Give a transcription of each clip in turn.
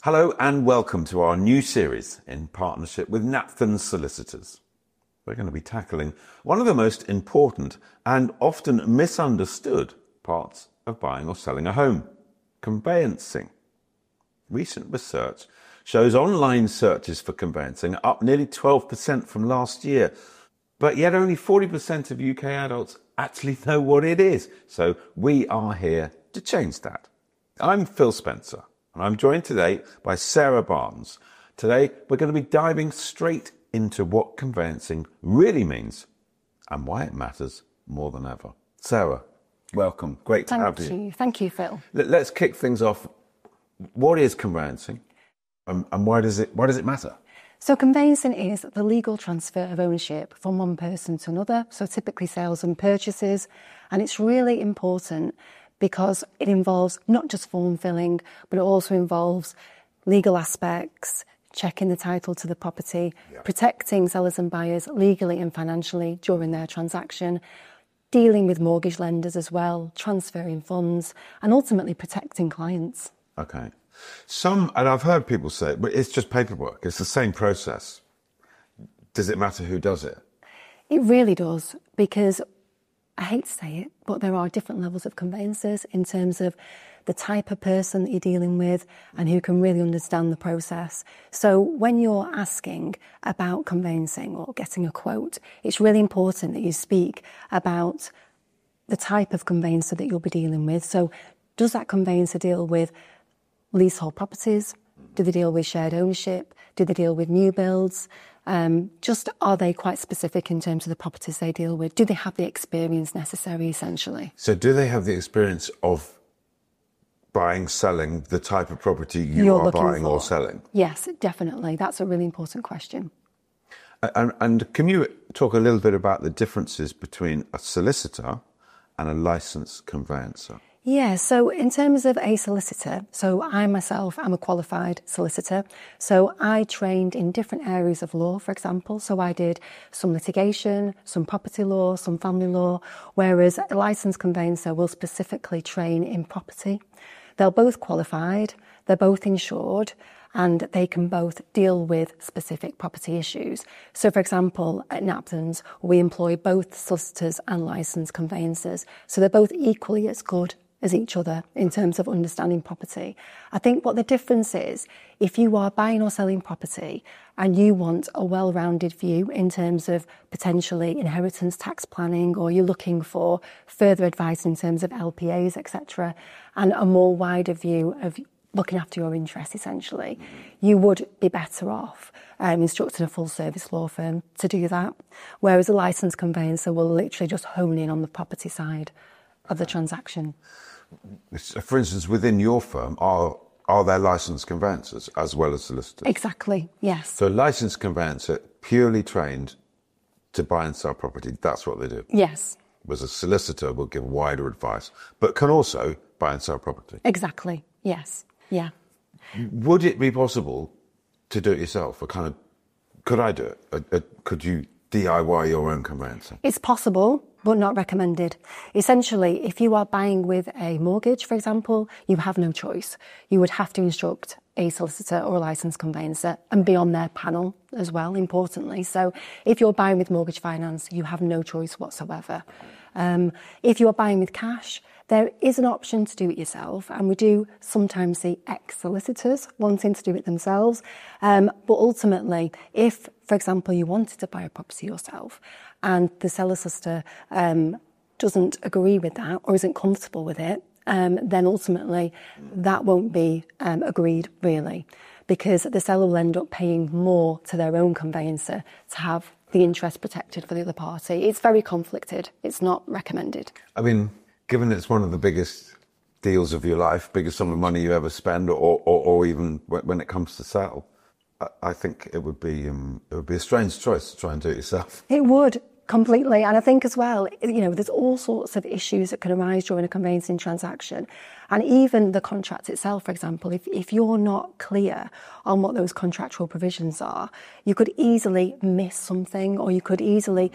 Hello and welcome to our new series in partnership with Knapton Solicitors. We're going to be tackling one of the most important and often misunderstood parts of buying or selling a home: conveyancing. Recent research shows online searches for conveyancing are up nearly 12% from last year, but yet only 40% of UK adults actually know what it is. So we are here to change that. I'm Phil Spencer, and I'm joined today by Sarah Barnes. Today, we're going to be diving straight into what conveyancing really means and why it matters more than ever. Sarah, welcome. Great to have you. Thank you, Phil. Let's kick things off. What is conveyancing, and why does it matter? So conveyancing is the legal transfer of ownership from one person to another, so typically sales and purchases, and it's really important because it involves not just form filling, but it also involves legal aspects, checking the title to the property, protecting sellers and buyers legally and financially during their transaction, dealing with mortgage lenders as well, transferring funds, and ultimately protecting clients. Okay. And I've heard people say, but it's just paperwork. It's the same process. Does it matter who does it? It really does, because I hate to say it, but there are different levels of conveyancers in terms of the type of person that you're dealing with and who can really understand the process. So when you're asking about conveyancing or getting a quote, it's really important that you speak about the type of conveyancer that you'll be dealing with. So does that conveyancer deal with leasehold properties? Do they deal with shared ownership? Do they deal with new builds? Just are they quite specific in terms of the properties they deal with? Do they have the experience necessary, essentially? So do they have the experience of buying, selling the type of property you are buying or selling? Yes, definitely. That's a really important question. And can you talk a little bit about the differences between a solicitor and a licensed conveyancer? Yeah, so in terms of a solicitor, so I myself am a qualified solicitor. So I trained in different areas of law, for example. So I did some litigation, some property law, some family law, whereas a licensed conveyancer will specifically train in property. They're both qualified, they're both insured, and they can both deal with specific property issues. So, for example, at Knapton's, we employ both solicitors and licensed conveyancers. So they're both equally as good as each other in terms of understanding property. I think what the difference is, if you are buying or selling property and you want a well-rounded view in terms of potentially inheritance tax planning, or you're looking for further advice in terms of LPAs, etc., and a more wider view of looking after your interests, essentially, you would be better off instructing a full-service law firm to do that, whereas a licensed conveyancer will literally just hone in on the property side of the transaction. For instance, within your firm, are there licensed conveyancers as well as solicitors? Exactly, yes. So a licensed conveyancer, purely trained to buy and sell property, that's what they do? Yes. Whereas a solicitor will give wider advice, but can also buy and sell property? Exactly, yes, yeah. Would it be possible to do it yourself? Or could I do it? Could you DIY your own conveyancing? It's possible, but not recommended. Essentially, if you are buying with a mortgage, for example, you have no choice. You would have to instruct a solicitor or a licensed conveyancer and be on their panel as well, importantly. So if you're buying with mortgage finance, you have no choice whatsoever. If you're buying with cash, there is an option to do it yourself, and we do sometimes see ex-solicitors wanting to do it themselves. But ultimately, if, for example, you wanted to buy a property yourself and the seller solicitor doesn't agree with that or isn't comfortable with it, then ultimately that won't be agreed, really, because the seller will end up paying more to their own conveyancer to have the interest protected for the other party. It's very conflicted. It's not recommended. I mean, given it's one of the biggest deals of your life, biggest sum of money you ever spend, or even when it comes to sell, I think it would be a strange choice to try and do it yourself. It would. Completely. And I think as well, there's all sorts of issues that can arise during a conveyancing transaction. And even the contract itself, for example, if you're not clear on what those contractual provisions are, you could easily miss something, or you could easily,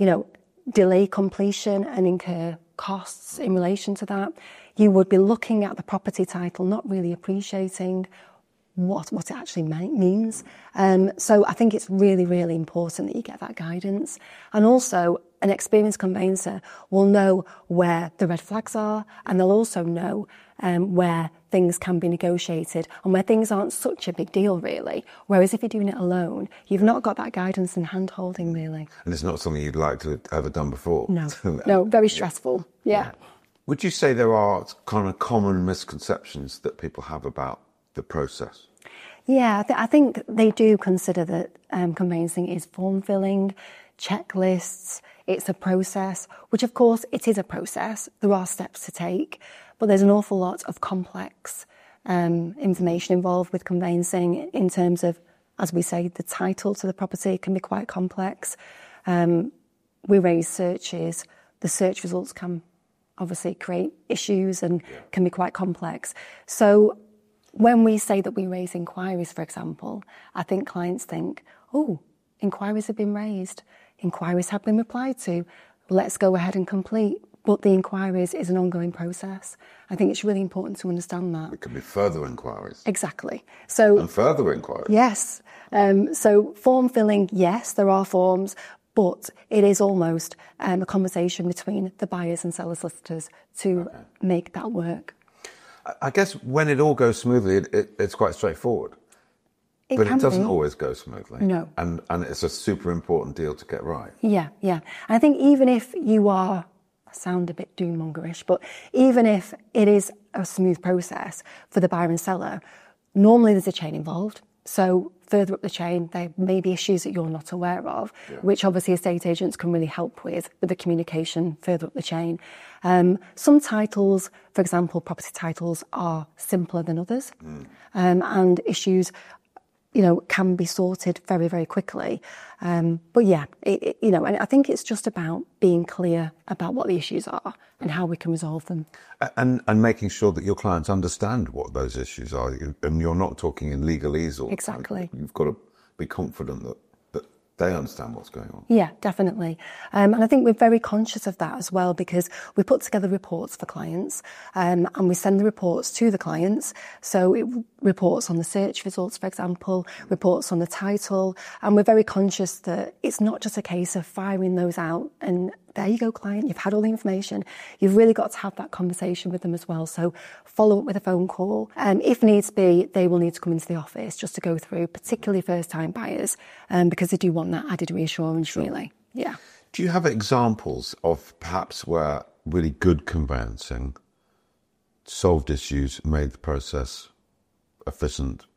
delay completion and incur costs in relation to that. You would be looking at the property title, not really appreciating what it actually means. So I think it's really, really important that you get that guidance. And also, an experienced conveyancer will know where the red flags are, and they'll also know where things can be negotiated and where things aren't such a big deal, really. Whereas if you're doing it alone, you've not got that guidance and hand-holding, really. And it's not something you'd like to have ever done before. No, very stressful, yeah. Would you say there are kind of common misconceptions that people have about the process? Yeah, I think they do consider that conveyancing is form filling, checklists, it's a process, which of course it is a process. There are steps to take, but there's an awful lot of complex information involved with conveyancing in terms of, as we say, the title to the property can be quite complex. We raise searches. The search results can obviously create issues and can be quite complex. So when we say that we raise inquiries, for example, I think clients think, oh, inquiries have been raised, inquiries have been replied to, let's go ahead and complete. But the inquiries is an ongoing process. I think it's really important to understand that. It could be further inquiries. Exactly. So and further inquiries. Yes. So form filling, yes, there are forms, but it is almost a conversation between the buyers and seller solicitors to make that work. I guess when it all goes smoothly, it's quite straightforward. But it doesn't always go smoothly. No. And it's a super important deal to get right. Yeah. And I think even if you are, I sound a bit doom-mongerish, but even if it is a smooth process for the buyer and seller, normally there's a chain involved. So further up the chain, there may be issues that you're not aware of, which obviously estate agents can really help with the communication further up the chain. Some titles, for example, property titles, are simpler than others, and issues, can be sorted very, very quickly. But yeah, and I think it's just about being clear about what the issues are and how we can resolve them. And making sure that your clients understand what those issues are. And you're not talking in legalese. Or exactly. You've got to be confident that they understand what's going on. Yeah, definitely. And I think we're very conscious of that as well, because we put together reports for clients and we send the reports to the clients. So it reports on the search results, for example, reports on the title. And we're very conscious that it's not just a case of firing those out and there you go, client, you've had all the information. You've really got to have that conversation with them as well. So follow up with a phone call. If needs be, they will need to come into the office just to go through, particularly first-time buyers, because they do want that added reassurance, really. Yeah. Do you have examples of perhaps where really good conveyancing solved issues, made the process efficient,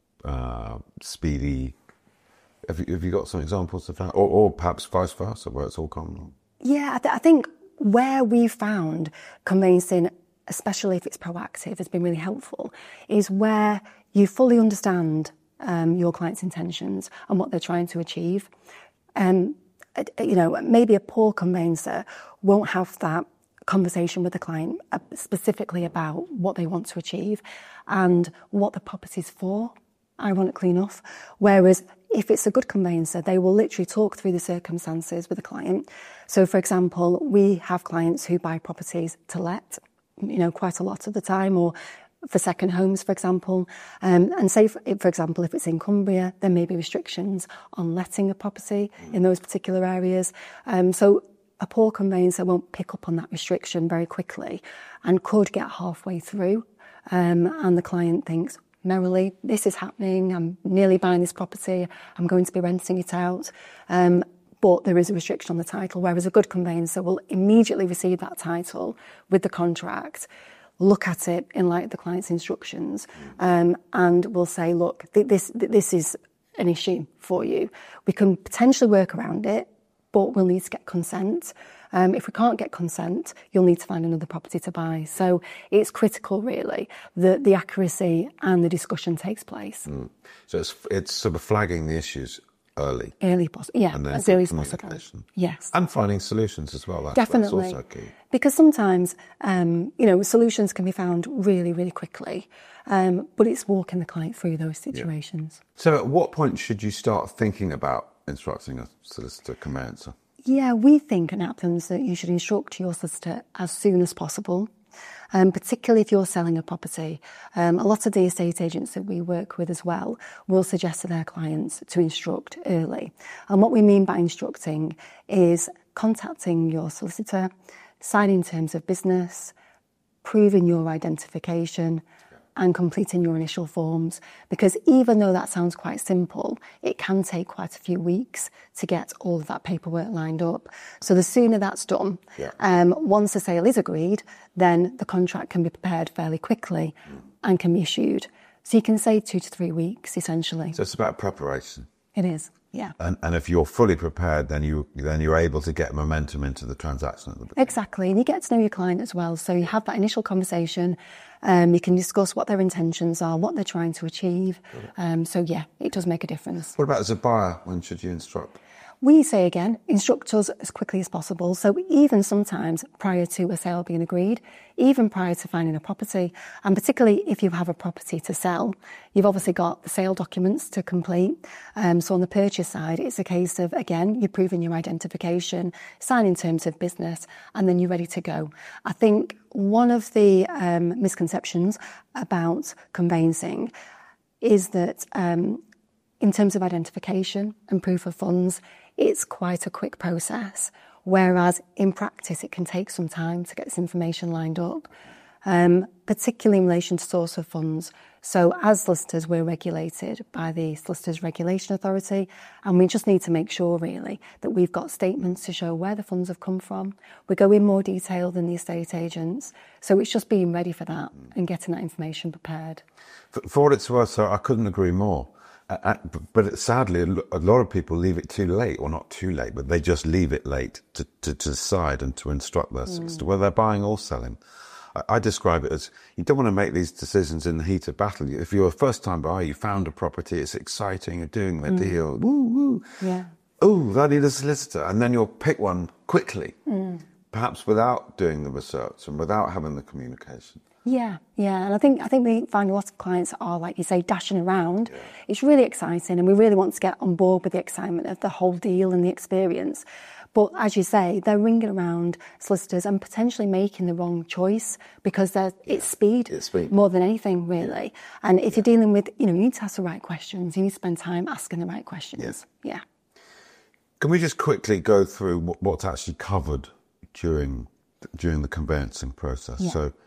speedy? Have you got some examples of that? Or perhaps vice versa, where it's all common? Yeah, I think where we found conveyancing, especially if it's proactive, has been really helpful, is where you fully understand your client's intentions and what they're trying to achieve. Maybe a poor conveyancer won't have that conversation with the client specifically about what they want to achieve and what the property's for, ironically enough. Whereas if it's a good conveyancer, they will literally talk through the circumstances with the client. So, for example, we have clients who buy properties to let, quite a lot of the time, or for second homes, for example. And say, for example, if it's in Cumbria, there may be restrictions on letting a property in those particular areas. So a poor conveyancer won't pick up on that restriction very quickly and could get halfway through. And the client thinks, merrily, this is happening, I'm nearly buying this property, I'm going to be renting it out. But there is a restriction on the title, whereas a good conveyancer will immediately receive that title with the contract, look at it in light of the client's instructions, and will say, look, this is an issue for you. We can potentially work around it, but we'll need to get consent. If we can't get consent, you'll need to find another property to buy. So it's critical, really, that the accuracy and the discussion takes place. So it's sort of flagging the issues early. As early as possible. Yes. And finding solutions as well. Definitely. That's also key. Because sometimes, solutions can be found really, really quickly, but it's walking the client through those situations. Yeah. So at what point should you start thinking about instructing a solicitor conveyancer? Yeah, we think at Napthans that you should instruct your solicitor as soon as possible. particularly if you're selling a property. A lot of the estate agents that we work with as well will suggest to their clients to instruct early. And what we mean by instructing is contacting your solicitor, signing terms of business, proving your identification, and completing your initial forms, because even though that sounds quite simple, it can take quite a few weeks to get all of that paperwork lined up. So the sooner that's done, once the sale is agreed, then the contract can be prepared fairly quickly and can be issued. So you can say 2 to 3 weeks, essentially. So it's about preparation. It is, yeah. And if you're fully prepared, then you're able to get momentum into the transaction at the beginning. Exactly, and you get to know your client as well. So you have that initial conversation. You can discuss what their intentions are, what they're trying to achieve. So yeah, it does make a difference. What about as a buyer? When should you instruct? We say again, instruct us as quickly as possible. So even sometimes prior to a sale being agreed, even prior to finding a property, and particularly if you have a property to sell, you've obviously got the sale documents to complete. So on the purchase side, it's a case of, again, you're proving your identification, signing terms of business, and then you're ready to go. I think one of the misconceptions about conveyancing is that in terms of identification and proof of funds, it's quite a quick process, whereas in practice it can take some time to get this information lined up, particularly in relation to source of funds. So as solicitors, we're regulated by the Solicitors Regulation Authority, and we just need to make sure really that we've got statements to show where the funds have come from. We go in more detail than the estate agents, so it's just being ready for that and getting that information prepared. For what it's worth, so I couldn't agree more. But sadly, a lot of people leave it too late, or not too late, but they just leave it late to decide and to instruct their solicitor, whether they're buying or selling. I describe it as, you don't want to make these decisions in the heat of battle. If you're a first-time buyer, you found a property, it's exciting, you're doing the deal, woo, woo. Yeah. Oh, I need a solicitor. And then you'll pick one quickly, perhaps without doing the research and without having the communication. Yeah, and I think we find a lot of clients are, like you say, dashing around. Yeah. It's really exciting, and we really want to get on board with the excitement of the whole deal and the experience. But as you say, they're ringing around solicitors and potentially making the wrong choice because it's speed more than anything, really. And if you're dealing with, you need to ask the right questions. You need to spend time asking the right questions. Yeah. Can we just quickly go through what's actually covered during the conveyancing process? Yeah. So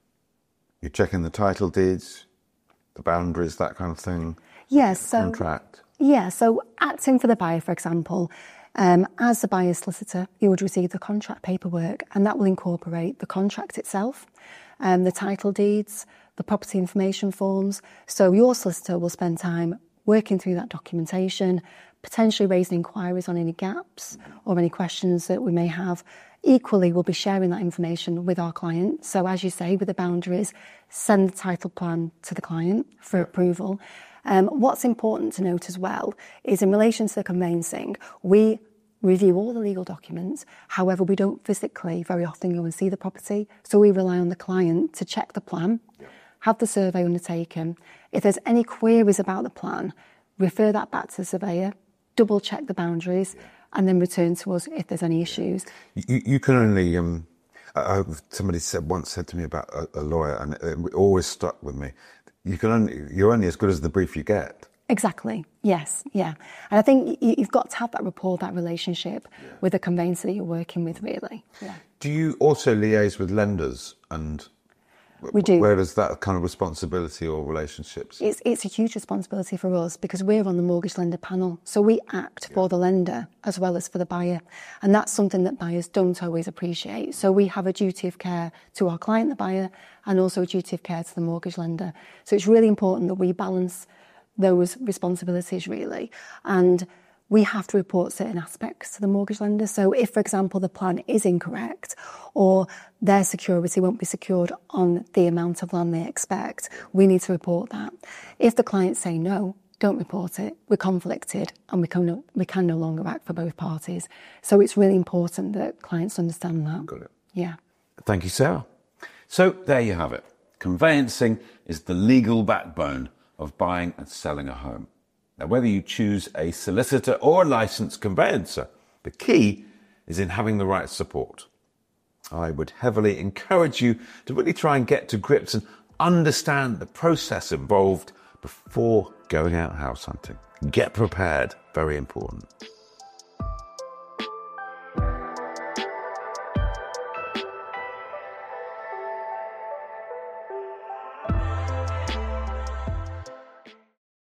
you're checking the title deeds, the boundaries, that kind of thing. Yes. So contract. Yeah. So acting for the buyer, for example, as the buyer's solicitor, you would receive the contract paperwork, and that will incorporate the contract itself, the title deeds, the property information forms. So your solicitor will spend time working through that documentation, potentially raising inquiries on any gaps or any questions that we may have. Equally, we'll be sharing that information with our client. So as you say, with the boundaries, send the title plan to the client for approval. What's important to note as well is in relation to the conveyancing, we review all the legal documents. However, we don't physically very often go and see the property. So we rely on the client to check the plan, have the survey undertaken. If there's any queries about the plan, refer that back to the surveyor, double check the boundaries, and then return to us if there's any issues. You can only, somebody once said to me about a lawyer, and it always stuck with me. You're only as good as the brief you get. Exactly. Yes. Yeah. And I think you've got to have that rapport, that relationship with the conveyancer that you're working with, really. Yeah. Do you also liaise with lenders, and we do? Where does that kind of responsibility or relationships? It's a huge responsibility for us because we're on the mortgage lender panel. So we act for the lender as well as for the buyer. And that's something that buyers don't always appreciate. So we have a duty of care to our client, the buyer, and also a duty of care to the mortgage lender. So it's really important that we balance those responsibilities, really. And we have to report certain aspects to the mortgage lender. So if, for example, the plan is incorrect or their security won't be secured on the amount of land they expect, we need to report that. If the clients say no, don't report it, we're conflicted and we can no longer act for both parties. So it's really important that clients understand that. Got it. Yeah. Thank you, Sarah. So there you have it. Conveyancing is the legal backbone of buying and selling a home. Now, whether you choose a solicitor or a licensed conveyancer, the key is in having the right support. I would heavily encourage you to really try and get to grips and understand the process involved before going out house hunting. Get prepared, very important.